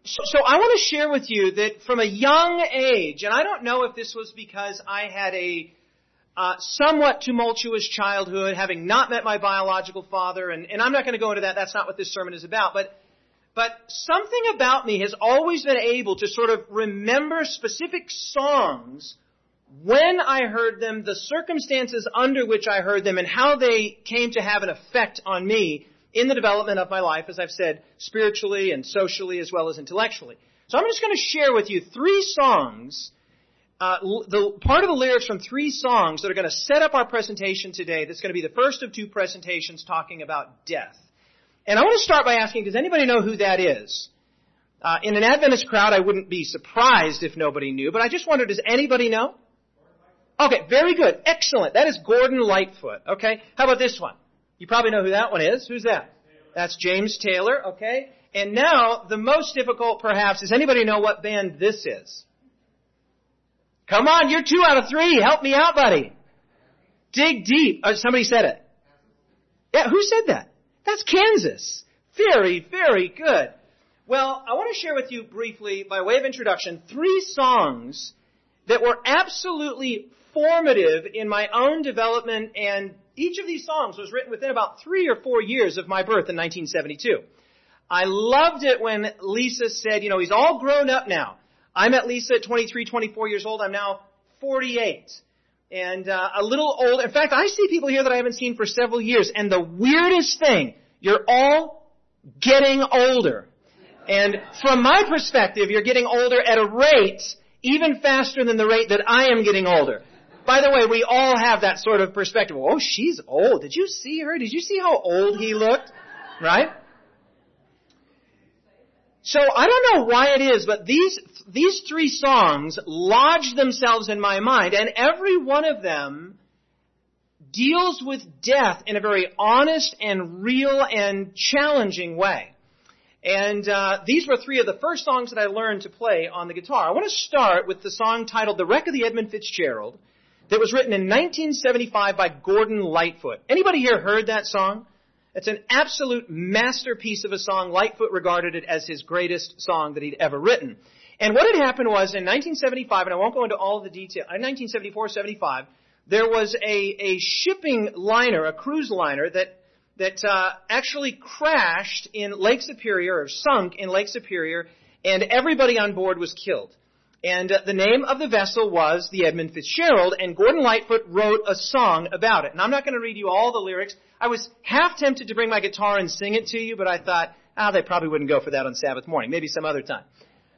So I want to share with you that from a young age, and I don't know if this was because I had a somewhat tumultuous childhood, having not met my biological father, and I'm not going to go into that. That's not what this sermon is about. But something about me has always been able to sort of remember specific songs when I heard them, the circumstances under which I heard them, and how they came to have an effect on me in the development of my life, as I've said, spiritually and socially as well as intellectually. So I'm just going to share with you three songs, the part of the lyrics from three songs that are going to set up our presentation today. That's going to be the first of two presentations talking about death. And I want to start by asking, does anybody know who that is? In an Adventist crowd, I wouldn't be surprised if nobody knew, but I just wondered, does anybody know? Okay, very good. Excellent. That is Gordon Lightfoot. Okay. How about this one? You probably know who that one is. Who's that? That's James Taylor. Okay. And now, the most difficult perhaps, does anybody know what band this is? Come on, you're 2 out of 3. Help me out, buddy. Dig Deep. Somebody said it. Yeah, who said that? That's Kansas. Very, very good. Well, I want to share with you briefly, by way of introduction, 3 songs that were absolutely formative in my own development, and each of these songs was written within about 3 or 4 years of my birth in 1972. I loved it when Lisa said, he's all grown up now. I met Lisa at 23, 24 years old. I'm now 48. And a little old. In fact, I see people here that I haven't seen for several years. And the weirdest thing, you're all getting older. And from my perspective, you're getting older at a rate even faster than the rate that I am getting older. By the way, we all have that sort of perspective. Oh, she's old. Did you see her? Did you see how old he looked? Right? So I don't know why it is, but these 3 songs lodge themselves in my mind, and every one of them deals with death in a very honest and real and challenging way. And these were 3 of the first songs that I learned to play on the guitar. I want to start with the song titled The Wreck of the Edmund Fitzgerald that was written in 1975 by Gordon Lightfoot. Anybody here heard that song? It's an absolute masterpiece of a song. Lightfoot regarded it as his greatest song that he'd ever written. And what had happened was in 1975, and I won't go into all the detail, in 1974-75, there was a shipping liner, a cruise liner that actually crashed in Lake Superior, or sunk in Lake Superior, and everybody on board was killed. And the name of the vessel was the Edmund Fitzgerald, and Gordon Lightfoot wrote a song about it. And I'm not going to read you all the lyrics. I was half tempted to bring my guitar and sing it to you, but I thought, they probably wouldn't go for that on Sabbath morning. Maybe some other time.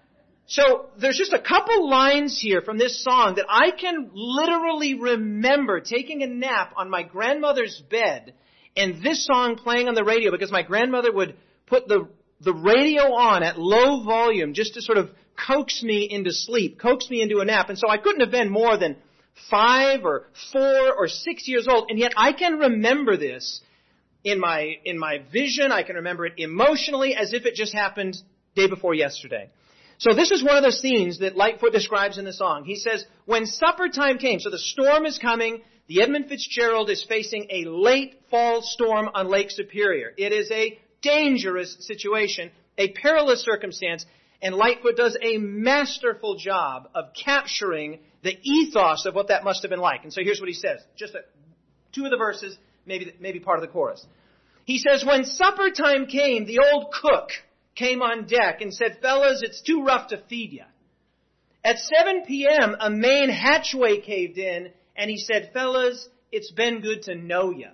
So there's just a couple lines here from this song that I can literally remember taking a nap on my grandmother's bed and this song playing on the radio, because my grandmother would put the radio on at low volume just to sort of coax me into sleep, coax me into a nap. And so I couldn't have been more than 5 or 4 or 6 years old. And yet I can remember this in my vision. I can remember it emotionally as if it just happened day before yesterday. So this is one of the scenes that Lightfoot describes in the song. He says, when supper time came, so the storm is coming, the Edmund Fitzgerald is facing a late fall storm on Lake Superior. It is a dangerous situation, a perilous circumstance, and Lightfoot does a masterful job of capturing the ethos of what that must have been like. And so here's what he says. Just 2 of the verses, maybe part of the chorus. He says, when supper time came, the old cook came on deck and said, fellas, it's too rough to feed ya. At 7 p.m., a main hatchway caved in, and he said, fellas, it's been good to know ya.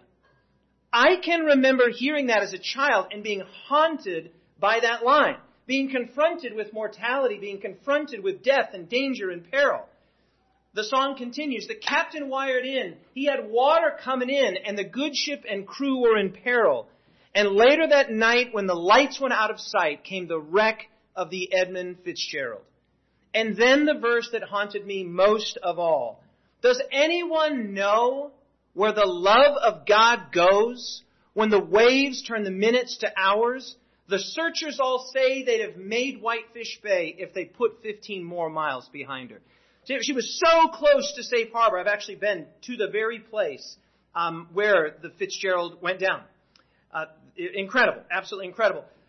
I can remember hearing that as a child and being haunted by that line, being confronted with mortality, being confronted with death and danger and peril. The song continues. The captain wired in. He had water coming in, and the good ship and crew were in peril. And later that night, when the lights went out of sight, came the wreck of the Edmund Fitzgerald. And then the verse that haunted me most of all. Does anyone know where the love of God goes when the waves turn the minutes to hours? The searchers all say they'd have made Whitefish Bay if they put 15 more miles behind her. She was so close to Safe Harbor. I've actually been to the very place where the Fitzgerald went down. Incredible, absolutely incredible.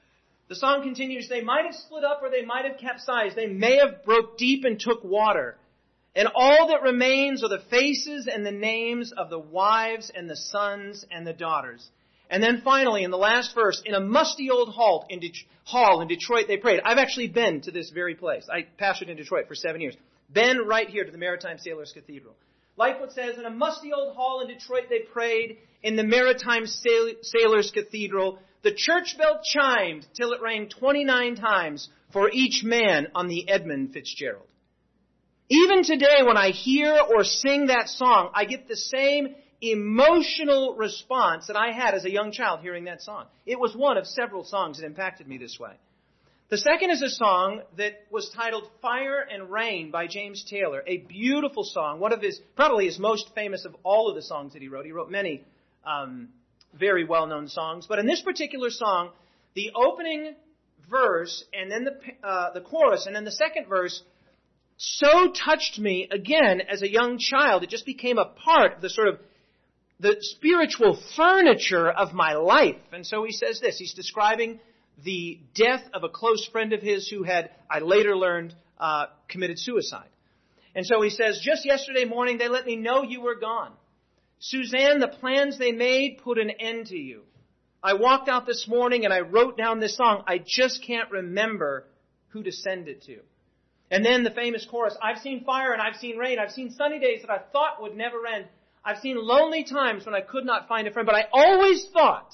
The song continues, they might have split up or they might have capsized. They may have broke deep and took water. And all that remains are the faces and the names of the wives and the sons and the daughters. And then finally, in the last verse, in a musty old hall in Detroit, they prayed. I've actually been to this very place. I pastored in Detroit for 7 years. Been right here to the Maritime Sailors Cathedral. Lightfoot says, in a musty old hall in Detroit, they prayed. In the Maritime Sailors Cathedral, the church bell chimed till it rang 29 times for each man on the Edmund Fitzgerald. Even today, when I hear or sing that song, I get the same emotional response that I had as a young child hearing that song. It was one of several songs that impacted me this way. The second is a song that was titled Fire and Rain by James Taylor, a beautiful song, one of probably his most famous of all of the songs that he wrote. He wrote many very well-known songs, but in this particular song, the opening verse and then the chorus and then the second verse so touched me again as a young child. It just became a part of the spiritual furniture of my life. And so he says this. He's describing the death of a close friend of his who had, I later learned, committed suicide. And so he says, just yesterday morning they let me know you were gone. Suzanne, the plans they made put an end to you. I walked out this morning and I wrote down this song. I just can't remember who to send it to. And then the famous chorus, I've seen fire and I've seen rain. I've seen sunny days that I thought would never end. I've seen lonely times when I could not find a friend. But I always thought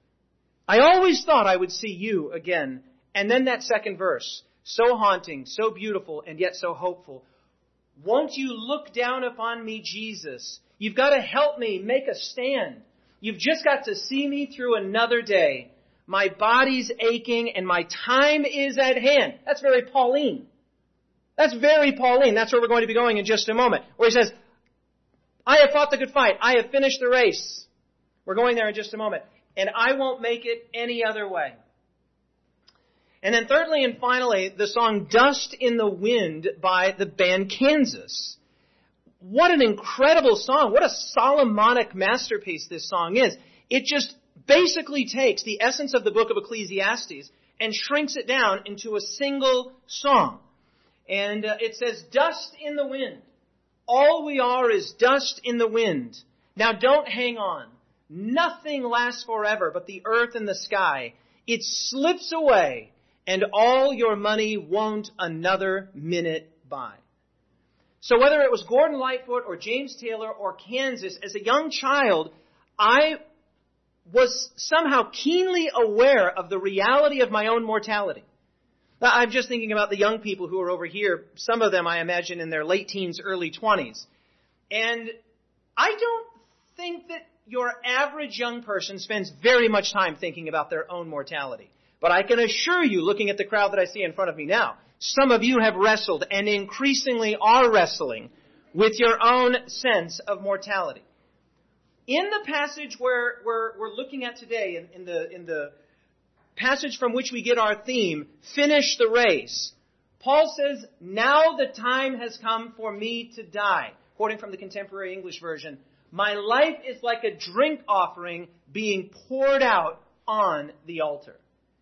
I would see you again. And then that second verse, so haunting, so beautiful, and yet so hopeful. Won't you look down upon me, Jesus? You've got to help me make a stand. You've just got to see me through another day. My body's aching and my time is at hand. That's very Pauline. That's very Pauline. That's where we're going to be going in just a moment. Where he says, I have fought the good fight. I have finished the race. We're going there in just a moment. And I won't make it any other way. And then thirdly and finally, the song Dust in the Wind by the band Kansas. What an incredible song. What a Solomonic masterpiece this song is. It just basically takes the essence of the book of Ecclesiastes and shrinks it down into a single song. And it says, dust in the wind. All we are is dust in the wind. Now don't hang on. Nothing lasts forever but the earth and the sky. It slips away, and all your money won't another minute buy. So whether it was Gordon Lightfoot or James Taylor or Kansas, as a young child, I was somehow keenly aware of the reality of my own mortality. Now, I'm just thinking about the young people who are over here, some of them I imagine in their late teens, early 20s. And I don't think that your average young person spends very much time thinking about their own mortality. But I can assure you, looking at the crowd that I see in front of me now, some of you have wrestled and increasingly are wrestling with your own sense of mortality. In the passage where we're looking at today, in the passage from which we get our theme, Finish the Race, Paul says, now the time has come for me to die. Quoting from the Contemporary English Version, my life is like a drink offering being poured out on the altar.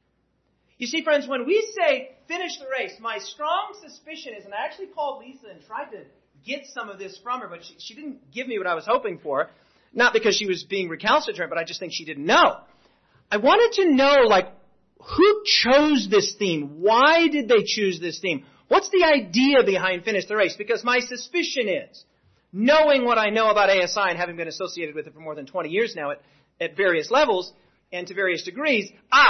You see, friends, when we say finish the race, my strong suspicion is, and I actually called Lisa and tried to get some of this from her, but she didn't give me what I was hoping for. Not because she was being recalcitrant, but I just think she didn't know. I wanted to know, who chose this theme? Why did they choose this theme? What's the idea behind Finish the Race? Because my suspicion is, knowing what I know about ASI and having been associated with it for more than 20 years now at various levels and to various degrees,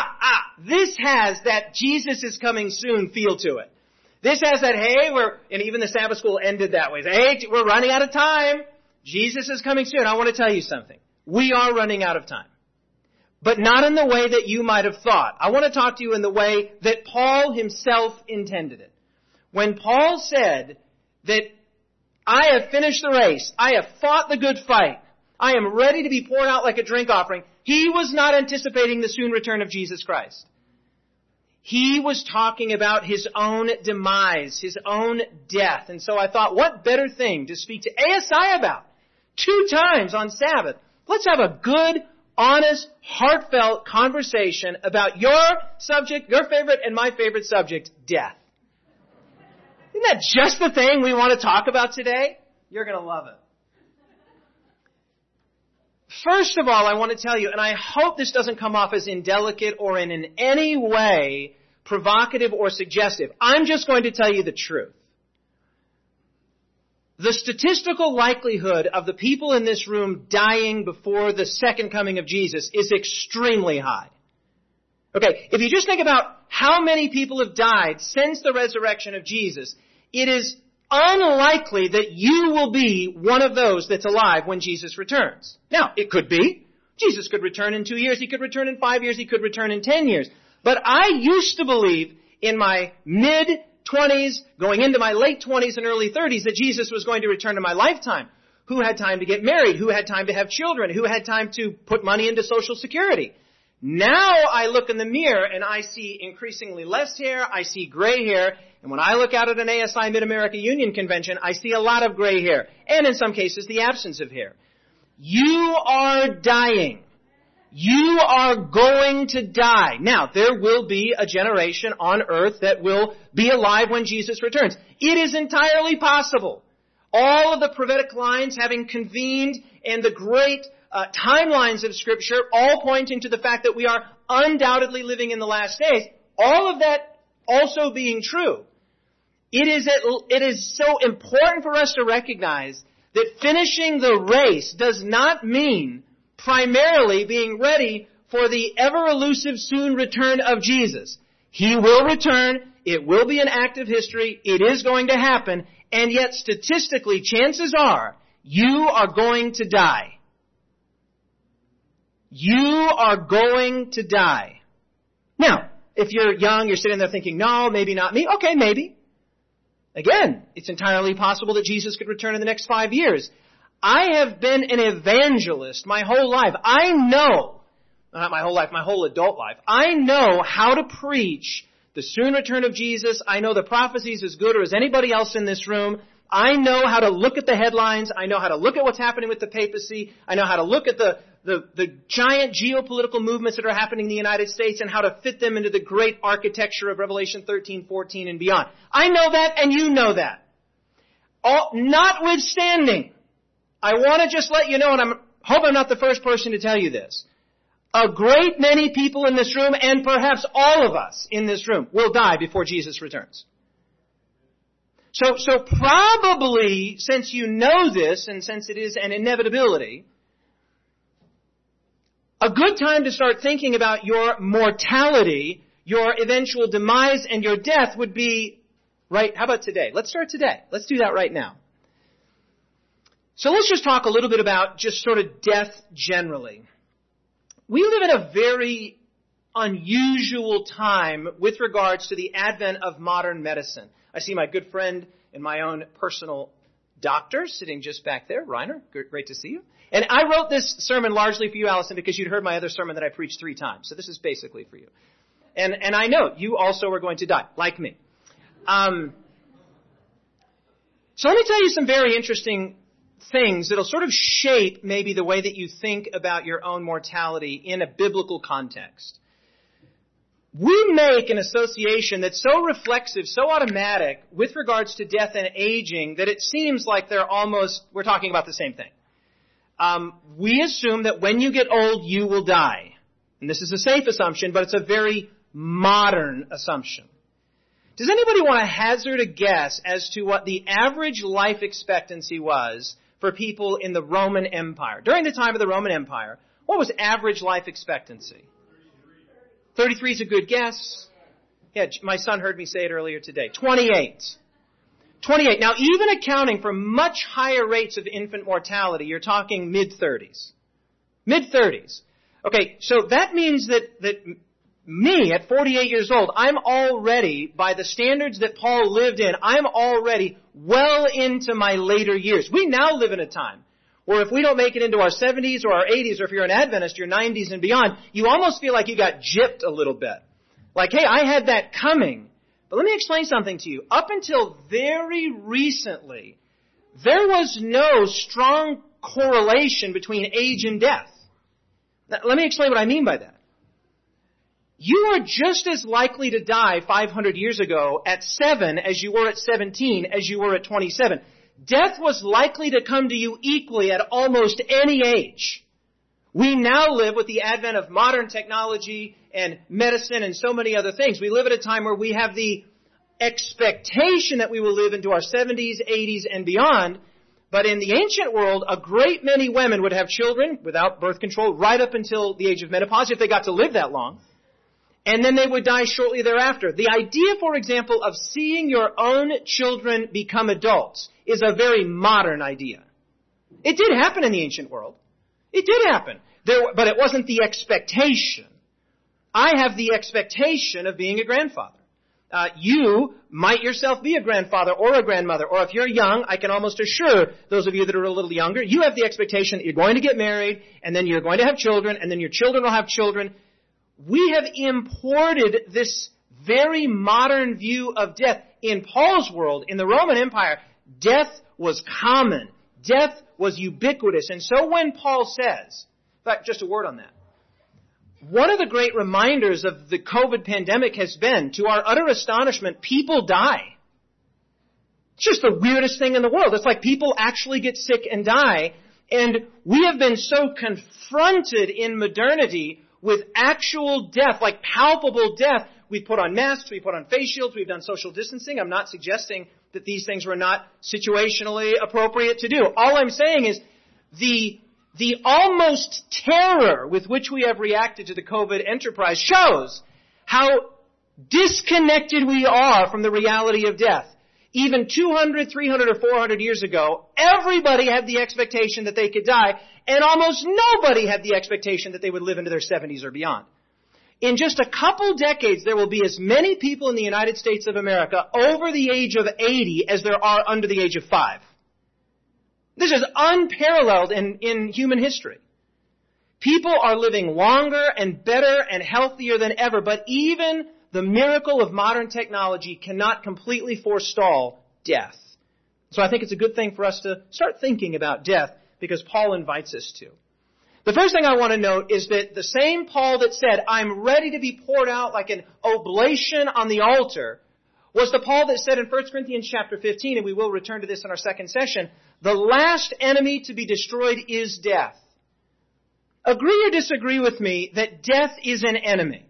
this has that Jesus is coming soon feel to it. This has that, and even the Sabbath school ended that way. Hey, we're running out of time. Jesus is coming soon. I want to tell you something. We are running out of time. But not in the way that you might have thought. I want to talk to you in the way that Paul himself intended it. When Paul said that I have finished the race, I have fought the good fight, I am ready to be poured out like a drink offering, he was not anticipating the soon return of Jesus Christ. He was talking about his own demise, his own death. And so I thought, what better thing to speak to ASI about 2 times on Sabbath? Let's have a good, honest, heartfelt conversation about your subject, your favorite, and my favorite subject, death. Isn't that just the thing we want to talk about today? You're going to love it. First of all, I want to tell you, and I hope this doesn't come off as indelicate or in any way provocative or suggestive. I'm just going to tell you the truth. The statistical likelihood of the people in this room dying before the second coming of Jesus is extremely high. Okay, if you just think about how many people have died since the resurrection of Jesus, it is unlikely that you will be one of those that's alive when Jesus returns. Now, it could be. Jesus could return in 2 years. He could return in 5 years. He could return in 10 years. But I used to believe in my mid-20s, going into my late 20s and early 30s, that Jesus was going to return in my lifetime. Who had time to get married? Who had time to have children? Who had time to put money into Social Security? Now I look in the mirror and I see increasingly less hair. I see gray hair. And when I look out at an ASI Mid-America Union Convention, I see a lot of gray hair. And in some cases, the absence of hair. You are dying. You are going to die. Now, there will be a generation on earth that will be alive when Jesus returns. It is entirely possible. All of the prophetic lines having convened and the great timelines of Scripture all pointing to the fact that we are undoubtedly living in the last days, all of that also being true, it is so important for us to recognize that finishing the race does not mean primarily being ready for the ever-elusive soon return of Jesus. He will return. It will be an act of history. It is going to happen. And yet, statistically, chances are you are going to die. You are going to die. Now, if you're young, you're sitting there thinking, no, maybe not me. Okay, maybe. Again, it's entirely possible that Jesus could return in the next 5 years. I have been an evangelist my whole life. I know, not my whole life, my whole adult life. I know how to preach the soon return of Jesus. I know the prophecies as good or as anybody else in this room. I know how to look at the headlines. I know how to look at what's happening with the papacy. I know how to look at the giant geopolitical movements that are happening in the United States and how to fit them into the great architecture of Revelation 13, 14, and beyond. I know that, and you know that. Notwithstanding, I want to just let you know, and I hope I'm not the first person to tell you this, a great many people in this room, and perhaps all of us in this room, will die before Jesus returns. So probably, since you know this, and since it is an inevitability, a good time to start thinking about your mortality, your eventual demise, and your death would be, right, how about today? Let's start today. Let's do that right now. So let's just talk a little bit about just sort of death generally. We live in a very unusual time with regards to the advent of modern medicine. I see my good friend and my own personal doctor sitting just back there, Reiner. Great to see you. And I wrote this sermon largely for you, Allison, because you'd heard my other sermon that I preached 3 times. So this is basically for you. And I know you also are going to die, like me. So let me tell you some very interesting things that'll sort of shape maybe the way that you think about your own mortality in a biblical context. We make an association that's so reflexive, so automatic with regards to death and aging that it seems like we're talking about the same thing. We assume that when you get old, you will die. And this is a safe assumption, but it's a very modern assumption. Does anybody want to hazard a guess as to what the average life expectancy was for people in the Roman Empire? During the time of the Roman Empire, what was average life expectancy? 33 is a good guess. Yeah, my son heard me say it earlier today. 28. 28. Now, even accounting for much higher rates of infant mortality, you're talking mid-30s. Mid-30s. Okay, so that means that me, at 48 years old, I'm already, by the standards that Paul lived in, I'm already well into my later years. We now live in a time where if we don't make it into our 70s or our 80s, or if you're an Adventist, your 90s and beyond, you almost feel like you got gypped a little bit. Like, hey, I had that coming. But let me explain something to you. Up until very recently, there was no strong correlation between age and death. Now, let me explain what I mean by that. You are just as likely to die 500 years ago at 7 as you were at 17 as you were at 27. Death was likely to come to you equally at almost any age. We now live with the advent of modern technology and medicine and so many other things. We live at a time where we have the expectation that we will live into our 70s, 80s, and beyond. But in the ancient world, a great many women would have children without birth control right up until the age of menopause, if they got to live that long. And then they would die shortly thereafter. The idea, for example, of seeing your own children become adults is a very modern idea. It did happen in the ancient world. It did happen. But it wasn't the expectation. I have the expectation of being a grandfather. You might yourself be a grandfather or a grandmother. Or if you're young, I can almost assure those of you that are a little younger, you have the expectation that you're going to get married, and then you're going to have children, and then your children will have children. We have imported this very modern view of death. In Paul's world, in the Roman Empire, death was common. Death was ubiquitous. And so when Paul says, in fact, just a word on that. One of the great reminders of the COVID pandemic has been, to our utter astonishment, people die. It's just the weirdest thing in the world. It's like people actually get sick and die. And we have been so confronted in modernity with actual death, like palpable death. We put on masks, we put on face shields, we've done social distancing. I'm not suggesting that these things were not situationally appropriate to do. All I'm saying is the almost terror with which we have reacted to the COVID enterprise shows how disconnected we are from the reality of death. Even 200, 300, or 400 years ago, everybody had the expectation that they could die, and almost nobody had the expectation that they would live into their 70s or beyond. In just a couple decades, there will be as many people in the United States of America over the age of 80 as there are under the age of 5. This is unparalleled in human history. People are living longer and better and healthier than ever, but even the miracle of modern technology cannot completely forestall death. So I think it's a good thing for us to start thinking about death, because Paul invites us to. The first thing I want to note is that the same Paul that said, I'm ready to be poured out like an oblation on the altar, was the Paul that said in 1 Corinthians chapter 15, and we will return to this in our second session, the last enemy to be destroyed is death. Agree or disagree with me that death is an enemy?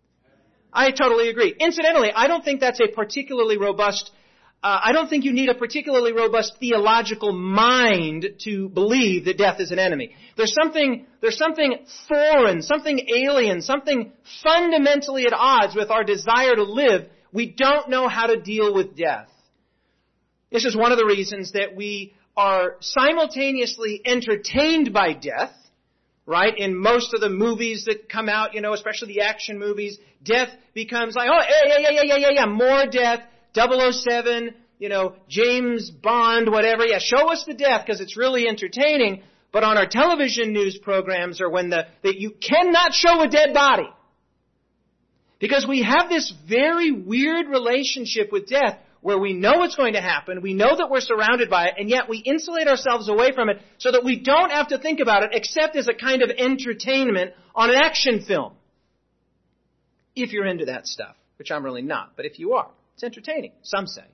I totally agree. Incidentally, I don't think that's a particularly robust, I don't think you need a particularly robust theological mind to believe that death is an enemy. There's something foreign, something alien, something fundamentally at odds with our desire to live. We don't know how to deal with death. This is one of the reasons that we are simultaneously entertained by death, right? In most of the movies that come out, especially the action movies, death becomes like, yeah, more death, 007, James Bond, whatever. Yeah, show us the death because it's really entertaining. But on our television news programs or that you cannot show a dead body. Because we have this very weird relationship with death where we know what's going to happen, we know that we're surrounded by it, and yet we insulate ourselves away from it so that we don't have to think about it except as a kind of entertainment on an action film. If you're into that stuff, which I'm really not, but if you are, it's entertaining, some say.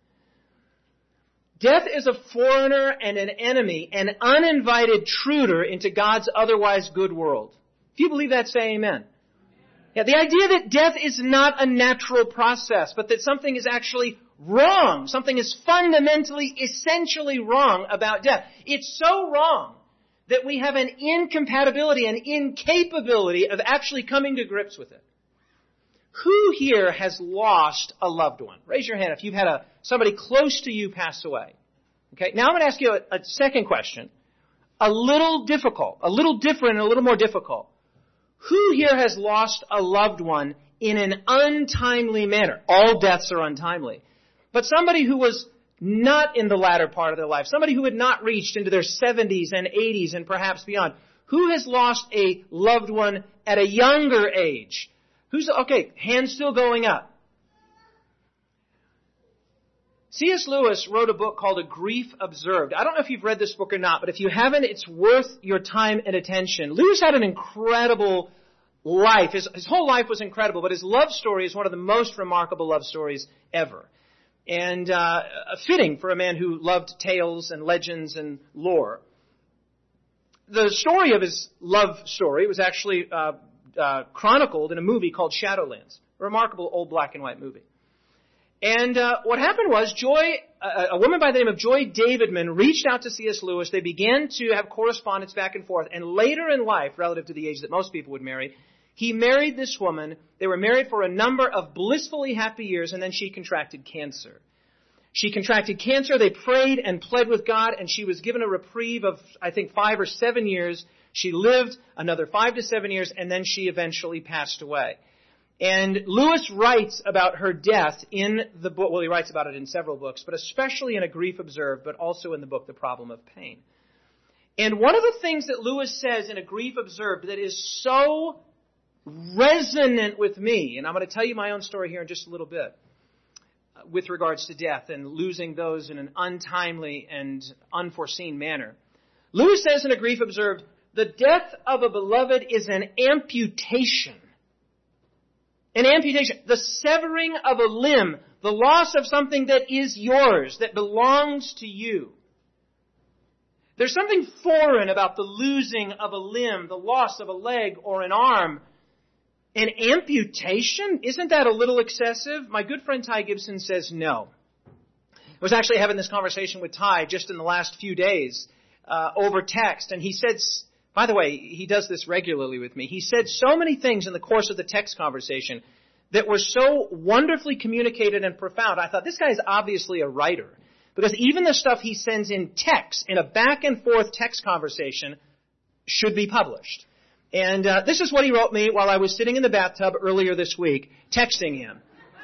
Death is a foreigner and an enemy, an uninvited intruder into God's otherwise good world. If you believe that, say amen. Yeah, the idea that death is not a natural process, but that something is actually wrong. Something is fundamentally, essentially wrong about death. It's so wrong that we have an incompatibility, an incapability of actually coming to grips with it. Who here has lost a loved one? Raise your hand if you've had somebody close to you pass away. Okay, now I'm going to ask you a second question. A little difficult, a little different, and a little more difficult. Who here has lost a loved one in an untimely manner? All deaths are untimely. But somebody who was not in the latter part of their life, somebody who had not reached into their 70s and 80s and perhaps beyond. Who has lost a loved one at a younger age? Okay, hands still going up. C.S. Lewis wrote a book called A Grief Observed. I don't know if you've read this book or not, but if you haven't, it's worth your time and attention. Lewis had an incredible life. His whole life was incredible, but his love story is one of the most remarkable love stories ever. And fitting for a man who loved tales and legends and lore. The story of his love story was actually chronicled in a movie called Shadowlands, a remarkable old black and white movie. And what happened was a woman by the name of Joy Davidman reached out to C.S. Lewis. They began to have correspondence back and forth. And later in life, relative to the age that most people would marry, he married this woman. They were married for a number of blissfully happy years, and then she contracted cancer. She contracted cancer. They prayed and pled with God, and she was given a reprieve of, I think, 5 or 7 years. She lived another 5 to 7 years, and then she eventually passed away. And Lewis writes about her death in the book, well, he writes about it in several books, but especially in A Grief Observed, but also in the book, The Problem of Pain. And one of the things that Lewis says in A Grief Observed that is so resonant with me, and I'm going to tell you my own story here in just a little bit, with regards to death and losing those in an untimely and unforeseen manner. Lewis says in A Grief Observed, the death of a beloved is an amputation. An amputation, the severing of a limb, the loss of something that is yours, that belongs to you. There's something foreign about the losing of a limb, the loss of a leg or an arm. An amputation? Isn't that a little excessive? My good friend Ty Gibson says no. I was actually having this conversation with Ty just in the last few days over text, and he said, by the way, he does this regularly with me. He said so many things in the course of the text conversation that were so wonderfully communicated and profound. I thought, this guy is obviously a writer. Because even the stuff he sends in text, in a back and forth text conversation, should be published. And this is what he wrote me while I was sitting in the bathtub earlier this week, texting him.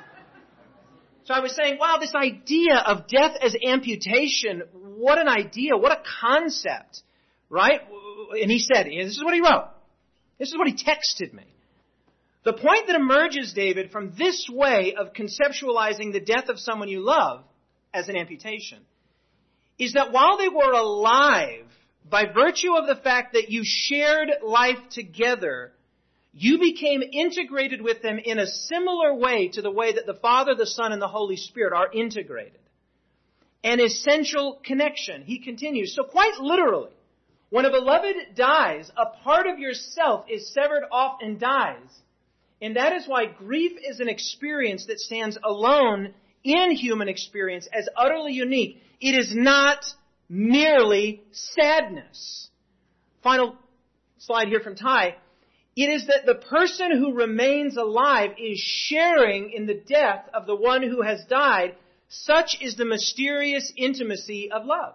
So I was saying, wow, this idea of death as amputation, what an idea, what a concept, right? And he said, this is what he wrote. This is what he texted me. The point that emerges, David, from this way of conceptualizing the death of someone you love as an amputation is that while they were alive, by virtue of the fact that you shared life together, you became integrated with them in a similar way to the way that the Father, the Son, and the Holy Spirit are integrated. An essential connection. He continues. So quite literally, when a beloved dies, a part of yourself is severed off and dies. And that is why grief is an experience that stands alone in human experience as utterly unique. It is not merely sadness. Final slide here from Ty. It is that the person who remains alive is sharing in the death of the one who has died. Such is the mysterious intimacy of love.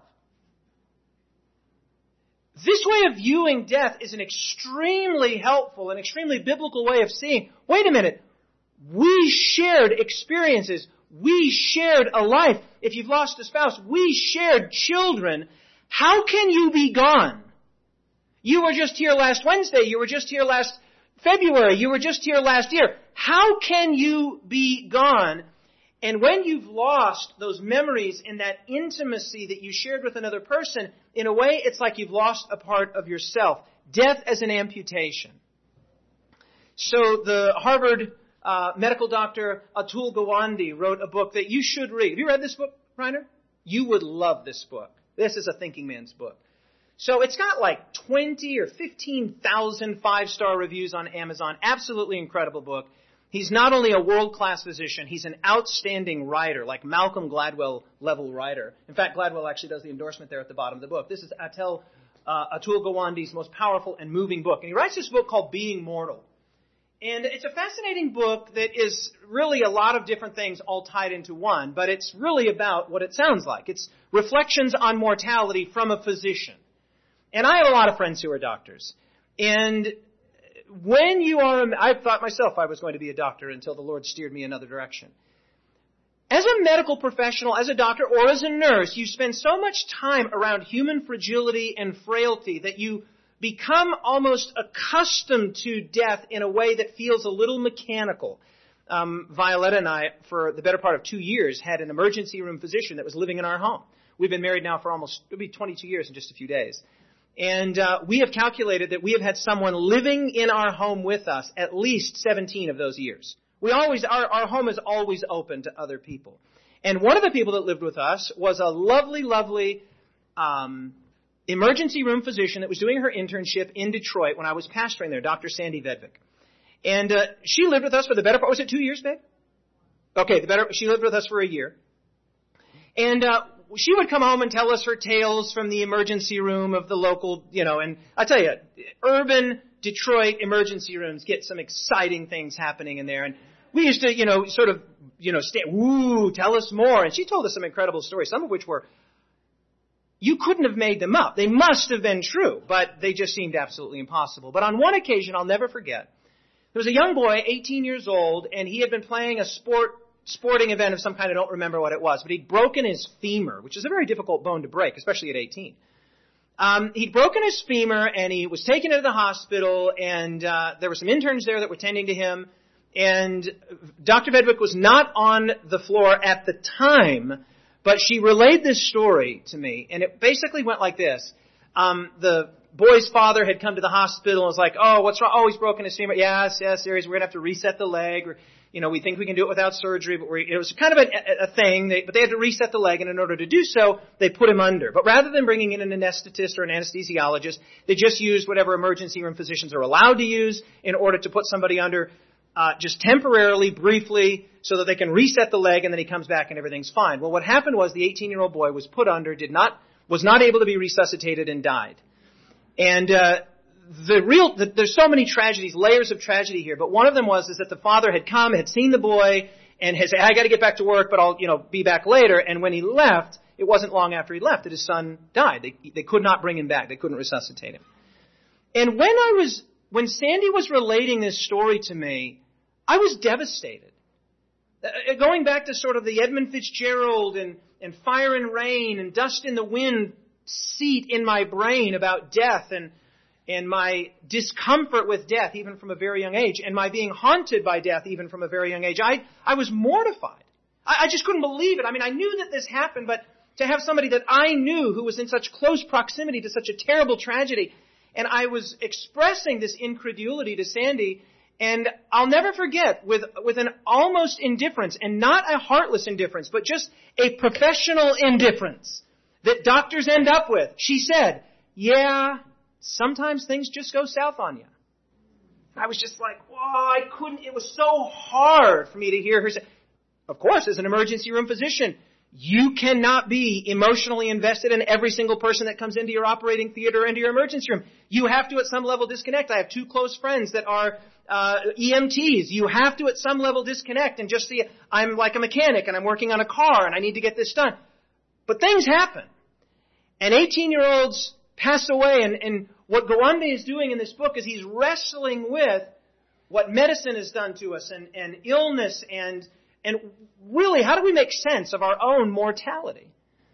This way of viewing death is an extremely helpful and extremely biblical way of seeing, wait a minute, we shared experiences. We shared a life. If you've lost a spouse, we shared children. How can you be gone? You were just here last Wednesday. You were just here last February. You were just here last year. How can you be gone? And when you've lost those memories and that intimacy that you shared with another person, in a way, it's like you've lost a part of yourself. Death as an amputation. So the Harvard medical doctor Atul Gawande wrote a book that you should read. Have you read this book, Reiner? You would love this book. This is a thinking man's book. So it's got like 20 or 15,000 five-star reviews on Amazon. Absolutely incredible book. He's not only a world-class physician, he's an outstanding writer, like Malcolm Gladwell-level writer. In fact, Gladwell actually does the endorsement there at the bottom of the book. This is Atul Gawande's most powerful and moving book. And he writes this book called Being Mortal. And it's a fascinating book that is really a lot of different things all tied into one, but it's really about what it sounds like. It's reflections on mortality from a physician. And I have a lot of friends who are doctors. And when you are, I thought myself I was going to be a doctor until the Lord steered me another direction. As a medical professional, as a doctor, or as a nurse, you spend so much time around human fragility and frailty that you become almost accustomed to death in a way that feels a little mechanical. Violetta and I, for the better part of 2 years, had an emergency room physician that was living in our home. We've been married now for it'll be 22 years in just a few days. And we have calculated that we have had someone living in our home with us at least 17 of those years. Our home is always open to other people. And one of the people that lived with us was a lovely emergency room physician that was doing her internship in Detroit when I was pastoring there, Dr. Sandy Vedvik. And she lived with us for the better part, was it 2 years, babe? Okay, she lived with us for a year. And she would come home and tell us her tales from the emergency room of the local, and I tell you, urban Detroit emergency rooms get some exciting things happening in there. And we used to, tell us more. And she told us some incredible stories, some of which you couldn't have made them up. They must have been true, but they just seemed absolutely impossible. But on one occasion, I'll never forget, there was a young boy, 18 years old, and he had been playing a sporting event of some kind. I don't remember what it was, but he'd broken his femur, which is a very difficult bone to break, especially at 18. He'd broken his femur, and he was taken to the hospital, and there were some interns there that were tending to him, and Dr. Vedvik was not on the floor at the time, but she relayed this story to me, and it basically went like this. The boy's father had come to the hospital and was like, "Oh, what's wrong? Oh, he's broken his femur. Yes, serious. We're going to have to reset the leg. Or, we think we can do it without surgery, but it was kind of a thing. But they had to reset the leg, and in order to do so, they put him under. But rather than bringing in an anesthetist or an anesthesiologist, they just used whatever emergency room physicians are allowed to use in order to put somebody under just temporarily, briefly, so that they can reset the leg, and then he comes back and everything's fine. Well, what happened was the 18-year-old boy was put under, was not able to be resuscitated, and died. And there's so many tragedies, layers of tragedy here, but one of them is that the father had come, had seen the boy, and had said, "I got to get back to work, but I'll, be back later." And when he left, it wasn't long after he left that his son died. They could not bring him back. They couldn't resuscitate him. And when Sandy was relating this story to me, I was devastated. Going back to sort of the Edmund Fitzgerald and Fire and Rain and Dust in the Wind seat in my brain about death and my discomfort with death even from a very young age, and my being haunted by death even from a very young age, I was mortified. I just couldn't believe it. I mean, I knew that this happened, but to have somebody that I knew who was in such close proximity to such a terrible tragedy, and I was expressing this incredulity to Sandy, and I'll never forget, with an almost indifference, and not a heartless indifference, but just a professional indifference that doctors end up with. She said, "Yeah, sometimes things just go south on you." I was just like, it was so hard for me to hear her say, of course, as an emergency room physician, you cannot be emotionally invested in every single person that comes into your operating theater or into your emergency room. You have to at some level disconnect. I have 2 close friends that are EMTs. You have to at some level disconnect and just see, I'm like a mechanic and I'm working on a car and I need to get this done. But things happen. And 18-year-olds pass away, and what Gawande is doing in this book is he's wrestling with what medicine has done to us and illness and really, how do we make sense of our own mortality?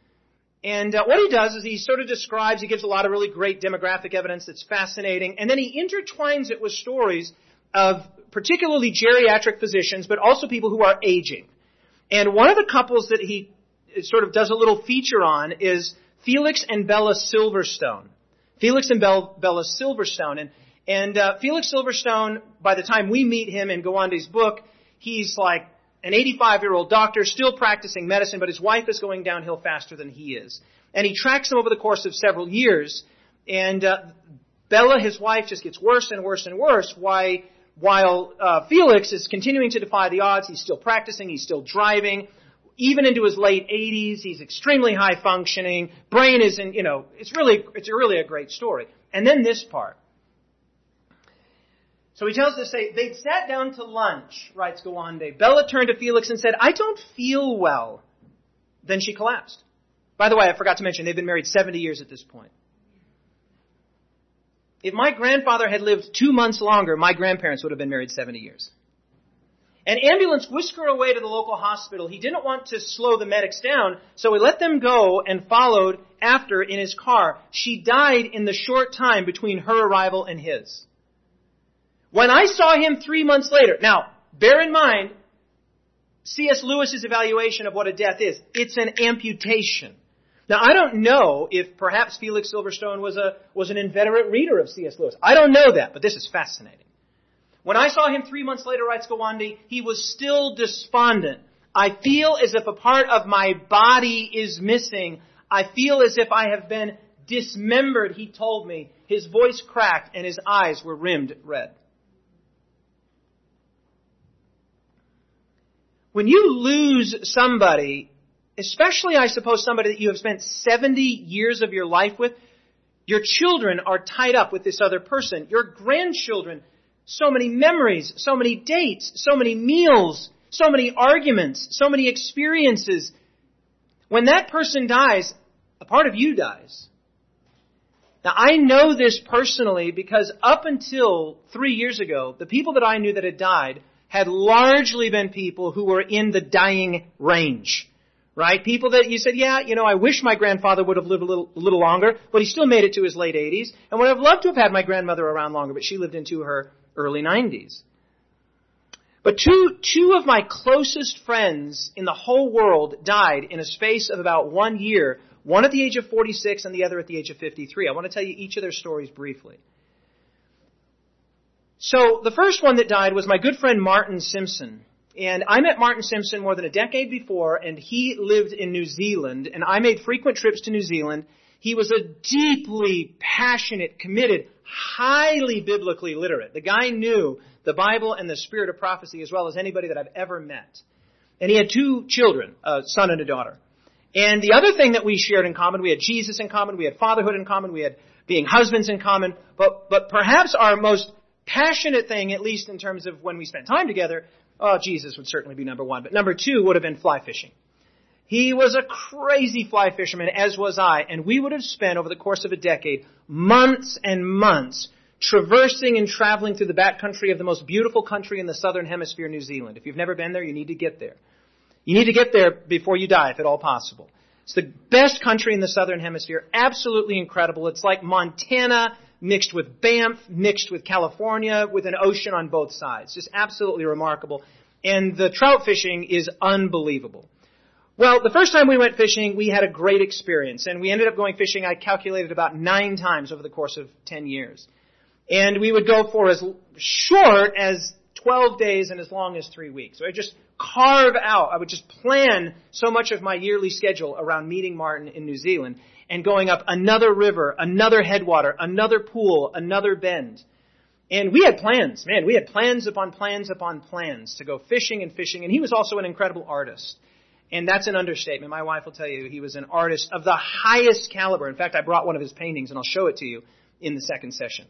And what he does is he sort of describes, he gives a lot of really great demographic evidence that's fascinating, and then he intertwines it with stories of particularly geriatric physicians, but also people who are aging. And one of the couples that he sort of does a little feature on is Felix and Bella Silverstone. Felix and Bella Silverstone. And Felix Silverstone, by the time we meet him in Gawande's book, he's like an 85-year-old doctor, still practicing medicine, but his wife is going downhill faster than he is. And he tracks him over the course of several years. And Bella, his wife, just gets worse and worse and worse, while Felix is continuing to defy the odds. He's still practicing, he's still driving. Even into his late 80s, he's extremely high functioning. Brain is in, it's really a great story. And then this part. So he tells us, they'd sat down to lunch, writes Gawande. Bella turned to Felix and said, "I don't feel well." Then she collapsed. By the way, I forgot to mention, they've been married 70 years at this point. If my grandfather had lived 2 months longer, my grandparents would have been married 70 years. An ambulance whisked her away to the local hospital. He didn't want to slow the medics down, so he let them go and followed after in his car. She died in the short time between her arrival and his. When I saw him 3 months later, now, bear in mind, C.S. Lewis's evaluation of what a death is. It's an amputation. Now, I don't know if perhaps Felix Silverstone was an inveterate reader of C.S. Lewis. I don't know that, but this is fascinating. When I saw him 3 months later, writes Gawande, he was still despondent. I feel as if a part of my body is missing. I feel as if I have been dismembered, he told me. His voice cracked and his eyes were rimmed red. When you lose somebody, especially, I suppose, somebody that you have spent 70 years of your life with, your children are tied up with this other person. Your grandchildren, so many memories, so many dates, so many meals, so many arguments, so many experiences. When that person dies, a part of you dies. Now, I know this personally because up until 3 years ago, the people that I knew that had died had largely been people who were in the dying range. Right? People that you said, yeah, I wish my grandfather would have lived a little longer, but he still made it to his late 80s. And would have loved to have had my grandmother around longer, but she lived into her early 90s. But two of my closest friends in the whole world died in a space of about 1 year, one at the age of 46 and the other at the age of 53. I want to tell you each of their stories briefly. So the first one that died was my good friend Martin Simpson. And I met Martin Simpson more than a decade before, and he lived in New Zealand, and I made frequent trips to New Zealand. He was a deeply passionate, committed, highly biblically literate. The guy knew the Bible and the spirit of prophecy as well as anybody that I've ever met. And he had 2 children, a son and a daughter. And the other thing that we shared in common, we had Jesus in common, we had fatherhood in common, we had being husbands in common, but perhaps our most passionate thing, at least in terms of when we spent time together, Jesus would certainly be number 1, but number 2 would have been fly fishing. He was a crazy fly fisherman, as was I, and we would have spent over the course of a decade months and months traversing and traveling through the backcountry of the most beautiful country in the southern hemisphere, New Zealand. If you've never been there, you need to get there. You need to get there before you die, if at all possible. It's the best country in the southern hemisphere, absolutely incredible. It's like Montana mixed with Banff, mixed with California, with an ocean on both sides. Just absolutely remarkable. And the trout fishing is unbelievable. Well, the first time we went fishing, we had a great experience. And we ended up going fishing, I calculated, about 9 times over the course of 10 years. And we would go for as short as 12 days and as long as 3 weeks. So I just carve out, I would just plan so much of my yearly schedule around meeting Martin in New Zealand and going up another river, another headwater, another pool, another bend. And we had plans, man. We had plans upon plans upon plans to go fishing and fishing. And he was also an incredible artist. And that's an understatement. My wife will tell you he was an artist of the highest caliber. In fact, I brought one of his paintings, and I'll show it to you in the second session.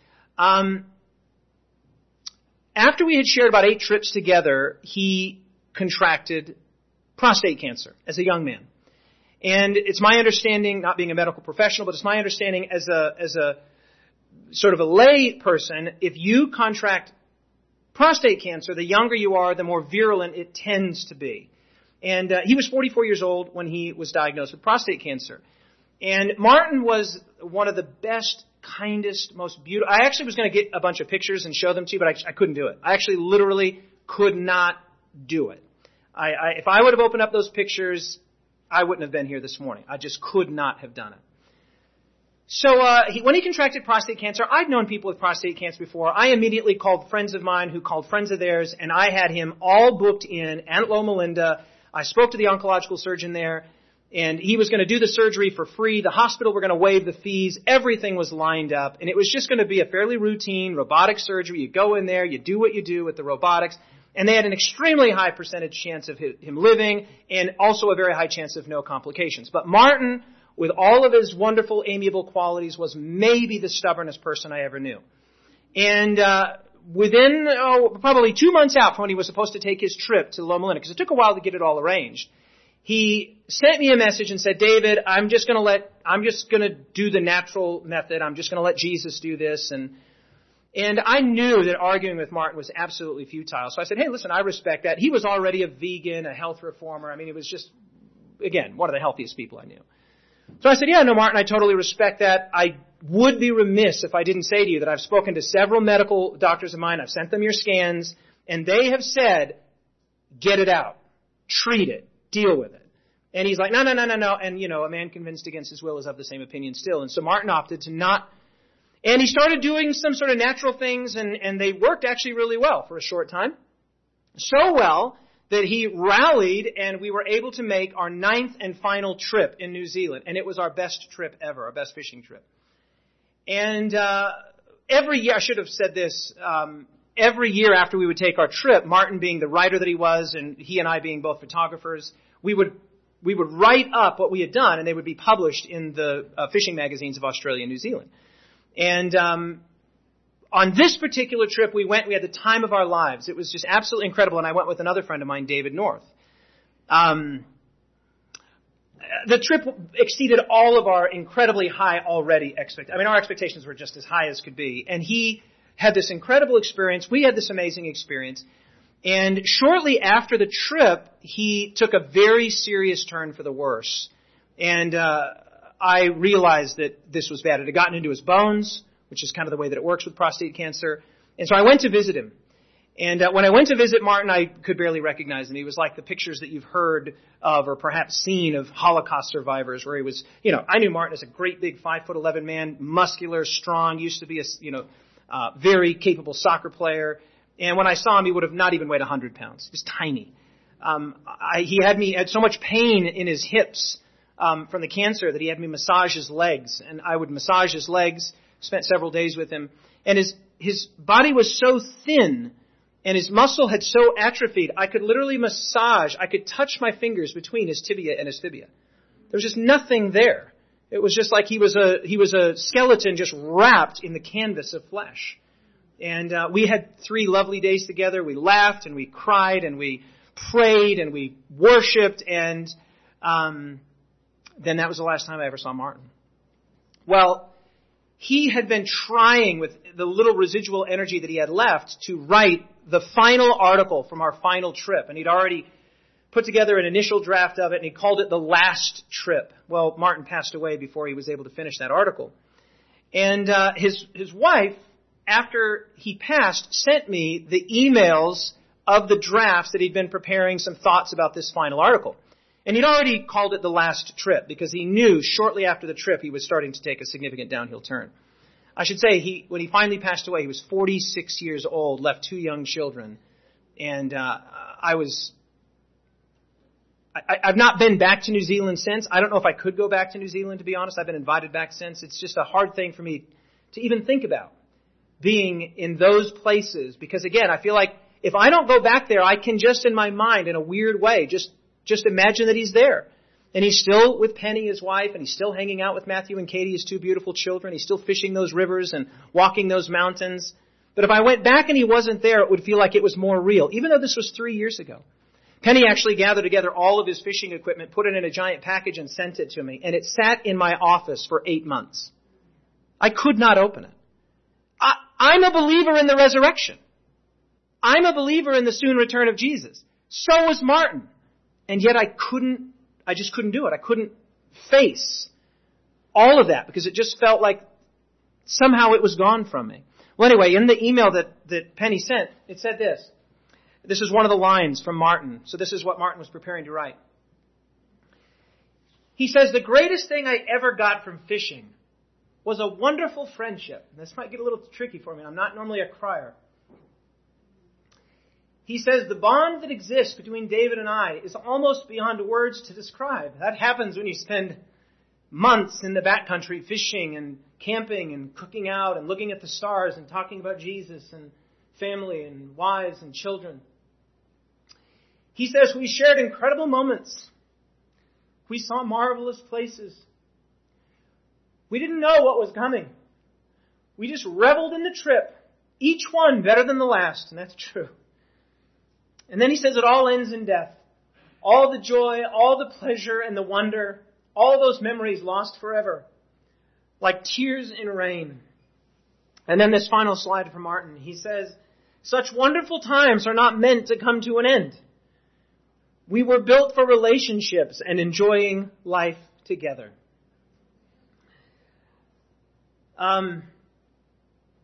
After we had shared about 8 trips together, he contracted prostate cancer as a young man. And it's my understanding, not being a medical professional, but it's my understanding as a sort of a lay person, if you contract prostate cancer, the younger you are, the more virulent it tends to be. And he was 44 years old when he was diagnosed with prostate cancer. And Martin was one of the best, kindest, most beautiful. I actually was going to get a bunch of pictures and show them to you, but I couldn't do it. I actually literally could not do it. If I would have opened up those pictures, I wouldn't have been here this morning. I just could not have done it. So when he contracted prostate cancer, I'd known people with prostate cancer before. I immediately called friends of mine who called friends of theirs, and I had him all booked in at Loma Linda. I spoke to the oncological surgeon there, and he was going to do the surgery for free. The hospital were going to waive the fees. Everything was lined up, and it was just going to be a fairly routine robotic surgery. You go in there, you do what you do with the robotics, and they had an extremely high percentage chance of him living and also a very high chance of no complications. But Martin, with all of his wonderful, amiable qualities, was maybe the stubbornest person I ever knew. And within probably 2 months out from when he was supposed to take his trip to Loma Linda, because it took a while to get it all arranged, he sent me a message and said, David, I'm just going to do the natural method. I'm just going to let Jesus do this. And I knew that arguing with Martin was absolutely futile. So I said, hey, listen, I respect that. He was already a vegan, a health reformer. I mean, he was just, again, one of the healthiest people I knew. So I said, yeah, no, Martin, I totally respect that. I would be remiss if I didn't say to you that I've spoken to several medical doctors of mine. I've sent them your scans, and they have said, get it out. treat it, deal with it. And he's like, no. And, a man convinced against his will is of the same opinion still. And so Martin opted to not. And he started doing some sort of natural things, and they worked actually really well for a short time. So well that he rallied, and we were able to make our 9th and final trip in New Zealand. And it was our best trip ever, our best fishing trip. And every year, I should have said this, every year after we would take our trip, Martin being the writer that he was, and he and I being both photographers, we would write up what we had done, and they would be published in the fishing magazines of Australia and New Zealand. And on this particular trip we had the time of our lives. It was just absolutely incredible, and I went with another friend of mine, David North. The trip exceeded all of our incredibly high already expectations. I mean, our expectations were just as high as could be. And he had this incredible experience. We had this amazing experience. And shortly after the trip, he took a very serious turn for the worse. And I realized that this was bad. It had gotten into his bones, which is kind of the way that it works with prostate cancer. And so I went to visit him. And when I went to visit Martin, I could barely recognize him. He was like the pictures that you've heard of or perhaps seen of Holocaust survivors, where he was, I knew Martin as a great big 5'11" man, muscular, strong, used to be a, very capable soccer player. And when I saw him, he would have not even weighed 100 pounds. He was tiny. He had so much pain in his hips from the cancer that he had me massage his legs. And I would massage his legs, spent several days with him. And his body was so thin and his muscle had so atrophied, I could literally I could touch my fingers between his tibia and his fibia. There was just nothing there. It was just like he was a skeleton just wrapped in the canvas of flesh. And we had 3 lovely days together. We laughed and we cried and we prayed and we worshiped. And then that was the last time I ever saw Martin. Well, he had been trying with the little residual energy that he had left to write the final article from our final trip. And he'd already put together an initial draft of it, and he called it The Last Trip. Well, Martin passed away before he was able to finish that article. And his wife, after he passed, sent me the emails of the drafts that he'd been preparing some thoughts about this final article. And he'd already called it The Last Trip because he knew shortly after the trip he was starting to take a significant downhill turn. I should say, when he finally passed away, he was 46 years old, left 2 young children. And I've not been back to New Zealand since. I don't know if I could go back to New Zealand, to be honest. I've been invited back since. It's just a hard thing for me to even think about, being in those places. Because again, I feel like if I don't go back there, I can just in my mind, in a weird way, just imagine that he's there. And he's still with Penny, his wife, and he's still hanging out with Matthew and Katie, his 2 beautiful children. He's still fishing those rivers and walking those mountains. But if I went back and he wasn't there, it would feel like it was more real, even though this was 3 years ago. Penny actually gathered together all of his fishing equipment, put it in a giant package, and sent it to me. And it sat in my office for 8 months. I could not open it. I'm a believer in the resurrection. I'm a believer in the soon return of Jesus. So was Martin. And yet I just couldn't do it. I couldn't face all of that because it just felt like somehow it was gone from me. Well, anyway, in the email that Penny sent, it said this. This is one of the lines from Martin. So this is what Martin was preparing to write. He says, "The greatest thing I ever got from fishing was a wonderful friendship." This might get a little tricky for me. I'm not normally a crier. He says, "The bond that exists between David and I is almost beyond words to describe." That happens when you spend months in the backcountry fishing and camping and cooking out and looking at the stars and talking about Jesus and family and wives and children. He says, "We shared incredible moments. We saw marvelous places. We didn't know what was coming. We just reveled in the trip, each one better than the last," and that's true. And then he says it all ends in death. All the joy, all the pleasure and the wonder, all those memories lost forever, like tears in rain. And then this final slide from Martin. He says, "Such wonderful times are not meant to come to an end. We were built for relationships and enjoying life together."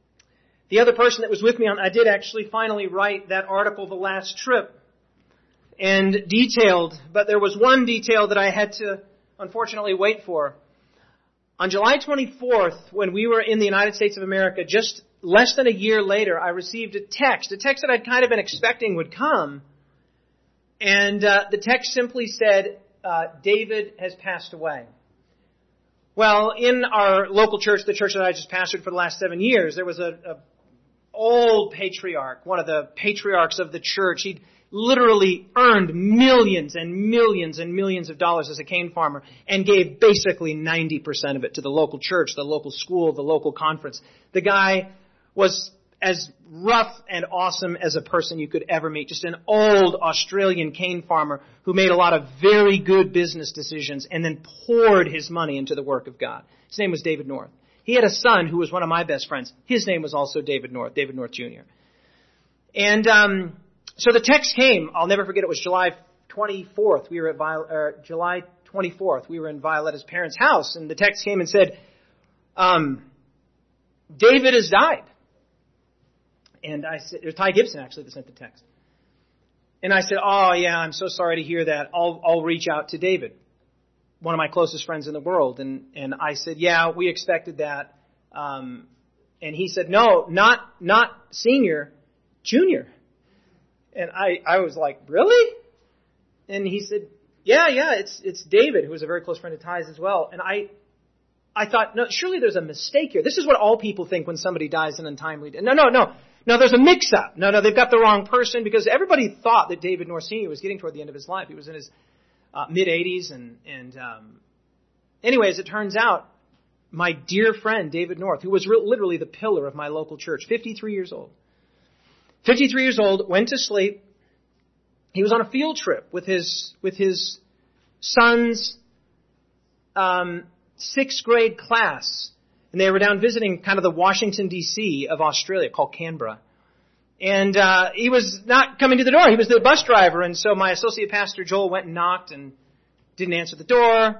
The other person that was with me I did actually finally write that article, The Last Trip. and detailed, but there was one detail that I had to unfortunately wait for. On July 24th, when we were in the United States of America, just less than a year later, I received a text that I'd kind of been expecting would come. And the text simply said, David has passed away. Well, in our local church, the church that I just pastored for the last 7 years, there was a old patriarch, one of the patriarchs of the church. He'd literally earned millions and millions and millions of dollars as a cane farmer and gave basically 90% of it to the local church, the local school, the local conference. The guy was as rough and awesome as a person you could ever meet. Just an old Australian cane farmer who made a lot of very good business decisions and then poured his money into the work of God. His name was David North. He had a son who was one of my best friends. His name was also David North Jr. And so the text came. I'll never forget. It was July 24th. We were at July 24th. We were in Violetta's parents' house, and the text came and said, David has died. And I said, it was Ty Gibson actually that sent the text. And I said, oh yeah, I'm so sorry to hear that. I'll reach out to David, one of my closest friends in the world. And I said, yeah, we expected that. And he said, no, not senior, junior. And I was like, really? And he said, yeah, it's David, who was a very close friend of Ty's as well. And I thought, no, surely there's a mistake here. This is what all people think when somebody dies an untimely death. No, there's a mix-up. No, they've got the wrong person, because everybody thought that David North Sr. was getting toward the end of his life. He was in his mid-80s. Anyway, as it turns out, my dear friend David North, who was literally the pillar of my local church, 53 years old. 53 years old, went to sleep. He was on a field trip with his son's 6th grade class. And they were down visiting kind of the Washington, D.C. of Australia, called Canberra. And he was not coming to the door. He was the bus driver. And so my associate pastor, Joel, went and knocked and didn't answer the door.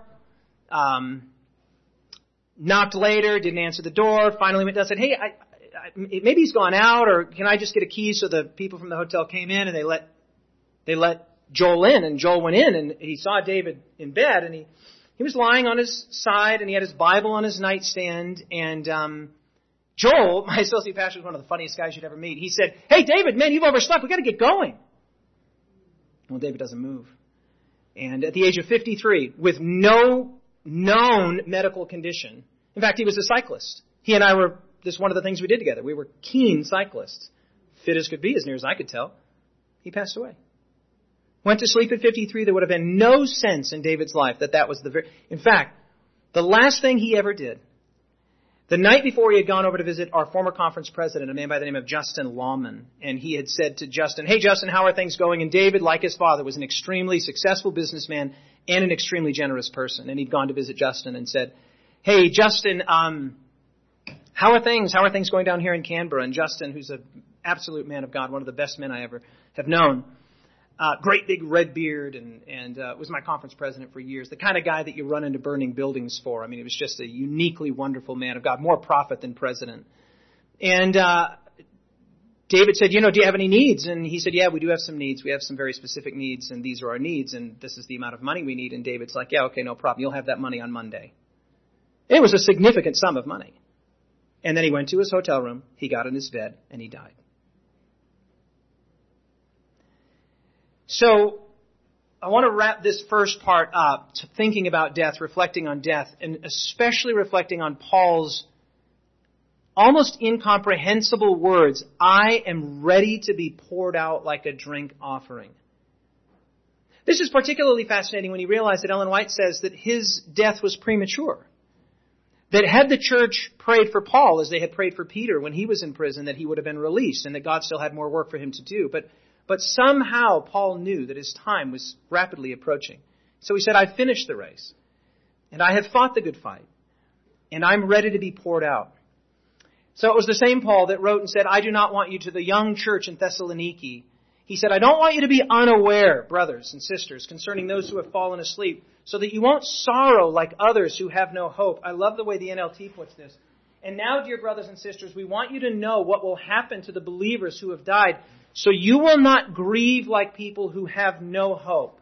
Knocked later, didn't answer the door. Finally went down and said, hey, maybe he's gone out, or can I just get a key? So the people from the hotel came in and they let Joel in. And Joel went in and he saw David in bed, and he was lying on his side, and he had his Bible on his nightstand. And Joel, my associate pastor, was one of the funniest guys you'd ever meet. He said, hey, David, man, you've overslept. We've got to get going. Well, David doesn't move. And at the age of 53, with no known medical condition, in fact, he was a cyclist. He and I were, this is one of the things we did together. We were keen cyclists. Fit as could be, as near as I could tell. He passed away. Went to sleep at 53. There would have been no sense in David's life that was in fact, the last thing he ever did, the night before he had gone over to visit our former conference president, a man by the name of Justin Lawman, and he had said to Justin, hey Justin, how are things going? And David, like his father, was an extremely successful businessman and an extremely generous person. And he'd gone to visit Justin and said, hey Justin, how are things? How are things going down here in Canberra? And Justin, who's an absolute man of God, one of the best men I ever have known, great big red beard, and was my conference president for years. The kind of guy that you run into burning buildings for. I mean, he was just a uniquely wonderful man of God, more prophet than president. And David said, do you have any needs? And he said, yeah, we do have some needs. We have some very specific needs, and these are our needs, and this is the amount of money we need. And David's like, yeah, okay, no problem. You'll have that money on Monday. And it was a significant sum of money. And then he went to his hotel room, he got in his bed, and he died. So I want to wrap this first part up to thinking about death, reflecting on death, and especially reflecting on Paul's almost incomprehensible words, I am ready to be poured out like a drink offering. This is particularly fascinating when you realize that Ellen White says that his death was premature. That had the church prayed for Paul as they had prayed for Peter when he was in prison, that he would have been released and that God still had more work for him to do. But somehow Paul knew that his time was rapidly approaching. So he said, I've finished the race, and I have fought the good fight, and I'm ready to be poured out. So it was the same Paul that wrote and said, I do not want you, to the young church in Thessaloniki. He said, I don't want you to be unaware, brothers and sisters, concerning those who have fallen asleep, so that you won't sorrow like others who have no hope. I love the way the NLT puts this. And now, dear brothers and sisters, we want you to know what will happen to the believers who have died, So you will not grieve like people who have no hope.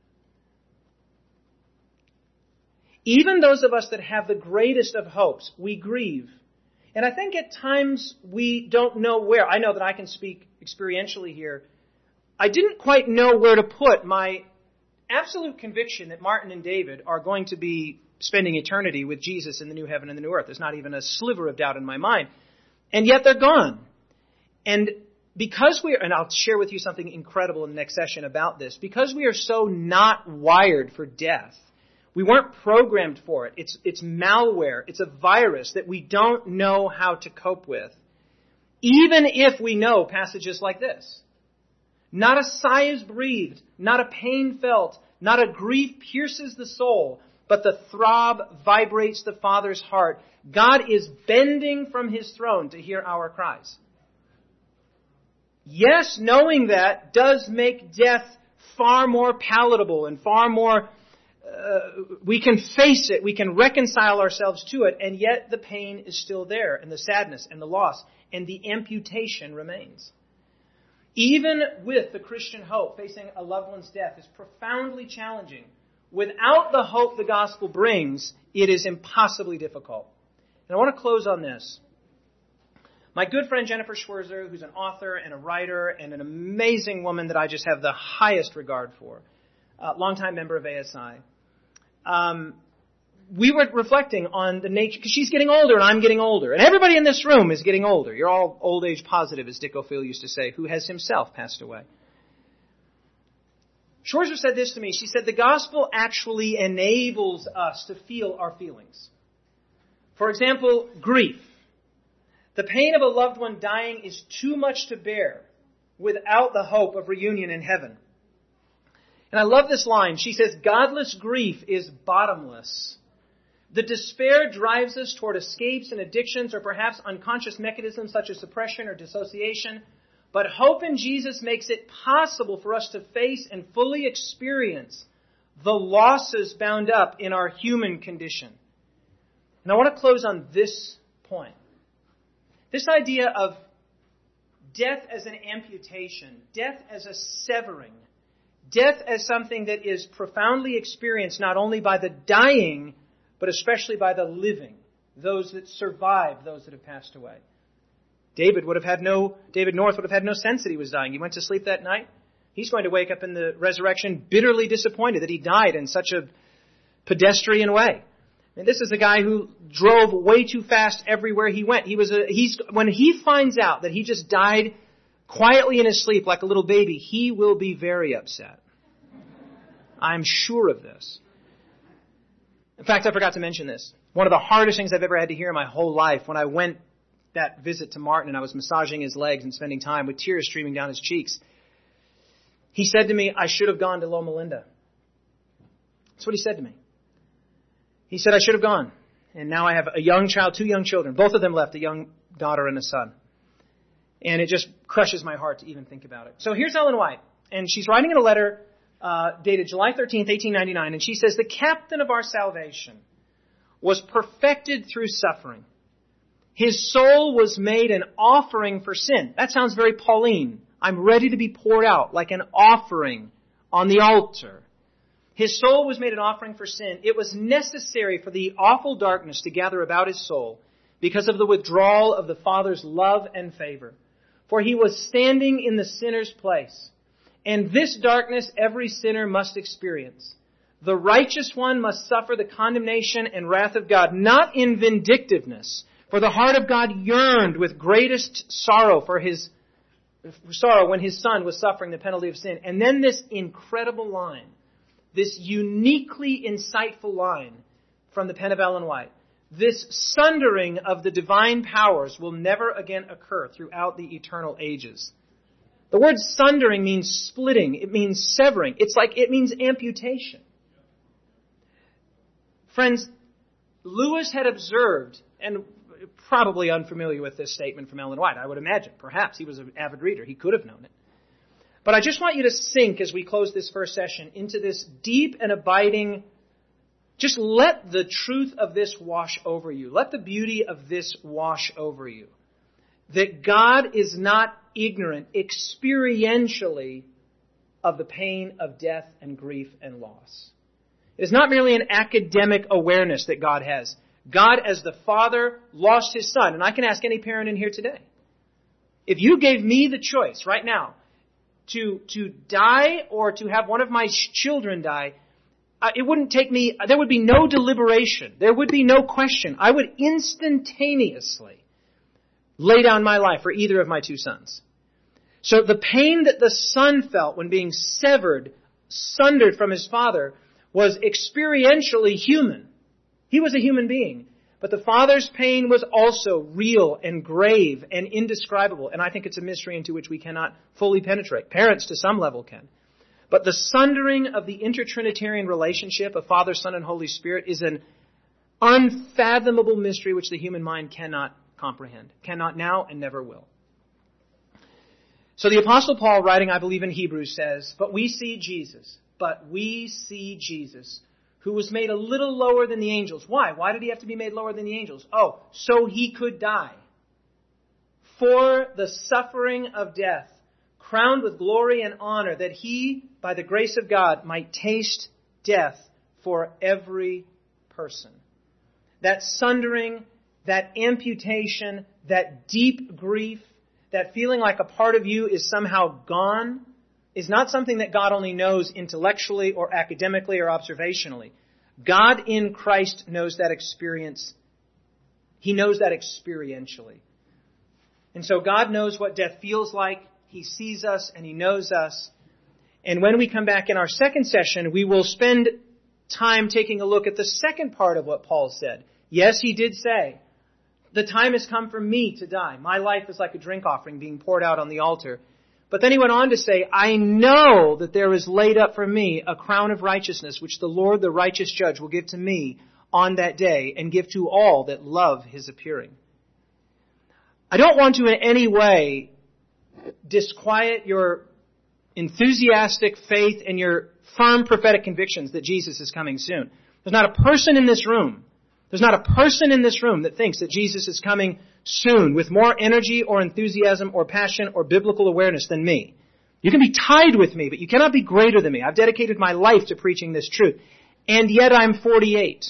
Even those of us that have the greatest of hopes, we grieve. And I think at times we don't know where. I know that I can speak experientially here. I didn't quite know where to put my absolute conviction that Martin and David are going to be spending eternity with Jesus in the new heaven and the new earth. There's not even a sliver of doubt in my mind. And yet they're gone. And because and I'll share with you something incredible in the next session about this, because we are so not wired for death, we weren't programmed for it. It's malware. It's a virus that we don't know how to cope with. Even if we know passages like this. Not a sigh is breathed, not a pain felt, not a grief pierces the soul, but the throb vibrates the Father's heart. God is bending from His throne to hear our cries. Yes, knowing that does make death far more palatable and far more, we can face it, we can reconcile ourselves to it, and yet the pain is still there, and the sadness and the loss, and the amputation remains. Even with the Christian hope, facing a loved one's death is profoundly challenging. Without the hope the gospel brings, it is impossibly difficult. And I want to close on this. My good friend Jennifer Schwerzer, who's an author and a writer and an amazing woman that I just have the highest regard for, longtime member of ASI, we were reflecting on the nature, because she's getting older and I'm getting older. And everybody in this room is getting older. You're all old age positive, as Dick O'Feel used to say, who has himself passed away. Schwerzer said this to me. She said, the gospel actually enables us to feel our feelings. For example, grief. The pain of a loved one dying is too much to bear without the hope of reunion in heaven. And I love this line. She says, godless grief is bottomless. The despair drives us toward escapes and addictions or perhaps unconscious mechanisms such as suppression or dissociation. But hope in Jesus makes it possible for us to face and fully experience the losses bound up in our human condition. And I want to close on this point. This idea of death as an amputation, death as a severing, death as something that is profoundly experienced not only by the dying, but especially by the living, those that survived, those that have passed away. David North would have had no sense that he was dying. He went to sleep that night. He's going to wake up in the resurrection bitterly disappointed that he died in such a pedestrian way. And this is a guy who drove way too fast everywhere he went. When he finds out that he just died quietly in his sleep like a little baby, he will be very upset. I'm sure of this. In fact, I forgot to mention this. One of the hardest things I've ever had to hear in my whole life, when I went that visit to Martin and I was massaging his legs and spending time with tears streaming down his cheeks, he said to me, I should have gone to Loma Linda. That's what he said to me. He said, I should have gone. And now I have a young child, 2 young children. Both of them left, a young daughter and a son. And it just crushes my heart to even think about it. So here's Ellen White. And she's writing in a letter dated July 13th, 1899. And she says, the captain of our salvation was perfected through suffering. His soul was made an offering for sin. That sounds very Pauline. I'm ready to be poured out like an offering on the altar. His soul was made an offering for sin. It was necessary for the awful darkness to gather about his soul because of the withdrawal of the Father's love and favor. For he was standing in the sinner's place. And this darkness every sinner must experience. The righteous one must suffer the condemnation and wrath of God, not in vindictiveness. For the heart of God yearned with greatest sorrow when his Son was suffering the penalty of sin. And then this incredible line, this uniquely insightful line from the pen of Ellen White. This sundering of the divine powers will never again occur throughout the eternal ages. The word sundering means splitting. It means severing. It means amputation. Friends, Lewis had observed, and probably unfamiliar with this statement from Ellen White, I would imagine. Perhaps he was an avid reader. He could have known it. But I just want you to sink, as we close this first session, into this deep and abiding, just let the truth of this wash over you. Let the beauty of this wash over you. that God is not ignorant experientially of the pain of death and grief and loss. It is not merely an academic awareness that God has. God, as the Father, lost His Son. And I can ask any parent in here today. If you gave me the choice right now to die or to have one of my children die, it wouldn't take me, there would be no deliberation. There would be no question. I would instantaneously lay down my life for either of my two sons. So the pain that the son felt when being severed, sundered from his father, was experientially human. He was a human being. But the father's pain was also real and grave and indescribable. And I think it's a mystery into which we cannot fully penetrate. Parents to some level can. But the sundering of the intertrinitarian relationship of Father, Son, and Holy Spirit is an unfathomable mystery which the human mind cannot comprehend. Cannot now and never will. So the Apostle Paul, writing, I believe, in Hebrews, says, But we see Jesus, who was made a little lower than the angels. Why? Why did He have to be made lower than the angels? Oh, so He could die. For the suffering of death, crowned with glory and honor, that He, by the grace of God, might taste death for every person. That sundering, that amputation, that deep grief, that feeling like a part of you is somehow gone, is not something that God only knows intellectually or academically or observationally. God in Christ knows that experience. He knows that experientially. And so God knows what death feels like. He sees us and He knows us. And when we come back in our second session, we will spend time taking a look at the second part of what Paul said. Yes, he did say, the time has come for me to die. My life is like a drink offering being poured out on the altar. But then he went on to say, I know that there is laid up for me a crown of righteousness, which the Lord, the righteous judge, will give to me on that day and give to all that love His appearing. I don't want to in any way disquiet your enthusiastic faith and your firm prophetic convictions that Jesus is coming soon. There's not a person in this room that thinks that Jesus is coming soon with more energy or enthusiasm or passion or biblical awareness than me. You can be tied with me, but you cannot be greater than me. I've dedicated my life to preaching this truth. And yet I'm 48.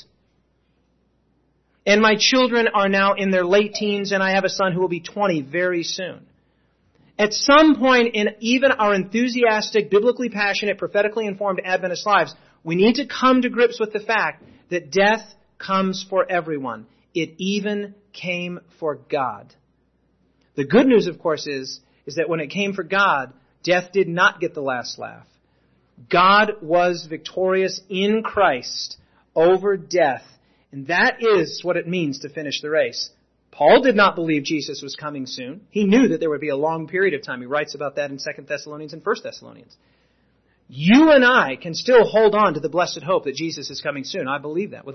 And my children are now in their late teens, and I have a son who will be 20 very soon. At some point in even our enthusiastic, biblically passionate, prophetically informed Adventist lives, we need to come to grips with the fact that death comes for everyone. It even came for God. The good news, of course, is that when it came for God, death did not get the last laugh. God was victorious in Christ over death. And that is what it means to finish the race. Paul did not believe Jesus was coming soon. He knew that there would be a long period of time. He writes about that in 2 Thessalonians and 1 Thessalonians. You and I can still hold on to the blessed hope that Jesus is coming soon. I believe that with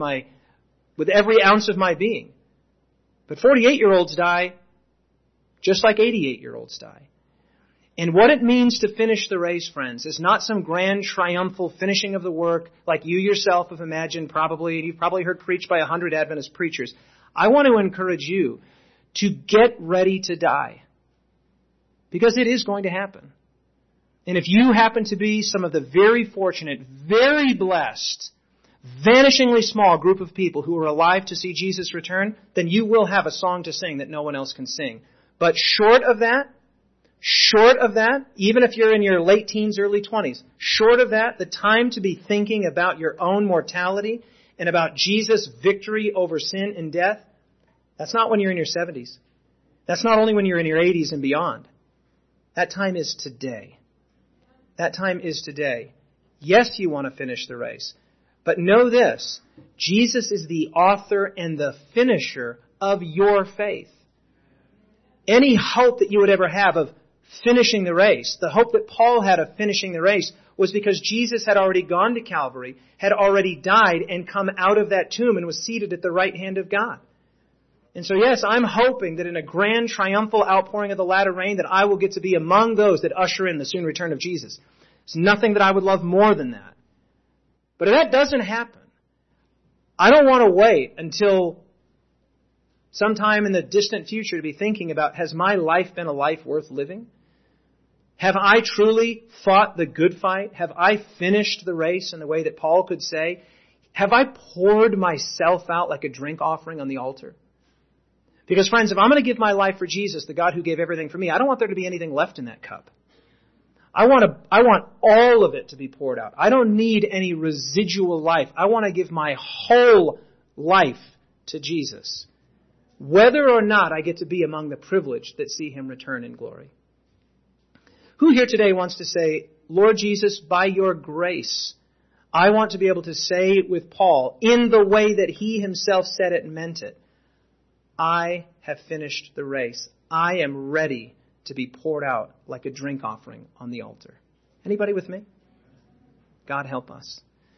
every ounce of my being. But 48-year-olds die just like 88-year-olds die. And what it means to finish the race, friends, is not some grand triumphal finishing of the work like you yourself have imagined probably, and you've probably heard preached by 100 Adventist preachers. I want to encourage you to get ready to die. Because it is going to happen. And if you happen to be some of the very fortunate, very blessed, vanishingly small group of people who are alive to see Jesus return, then you will have a song to sing that no one else can sing. But short of that, even if you're in your late teens, early 20s, short of that, the time to be thinking about your own mortality and about Jesus' victory over sin and death, that's not when you're in your 70s. That's not only when you're in your 80s and beyond. That time is today. That time is today. Yes, you want to finish the race. But know this, Jesus is the author and the finisher of your faith. Any hope that you would ever have of finishing the race, the hope that Paul had of finishing the race, was because Jesus had already gone to Calvary, had already died, and come out of that tomb and was seated at the right hand of God. And so yes, I'm hoping that in a grand triumphal outpouring of the latter rain that I will get to be among those that usher in the soon return of Jesus. There's nothing that I would love more than that. But if that doesn't happen, I don't want to wait until sometime in the distant future to be thinking about, has my life been a life worth living? Have I truly fought the good fight? Have I finished the race in the way that Paul could say? Have I poured myself out like a drink offering on the altar? Because friends, if I'm going to give my life for Jesus, the God who gave everything for me, I don't want there to be anything left in that cup. I want all of it to be poured out. I don't need any residual life. I want to give my whole life to Jesus, whether or not I get to be among the privileged that see Him return in glory. Who here today wants to say, Lord Jesus, by your grace, I want to be able to say with Paul, in the way that he himself said it and meant it, I have finished the race. I am ready to be poured out like a drink offering on the altar. Anybody with me? God help us.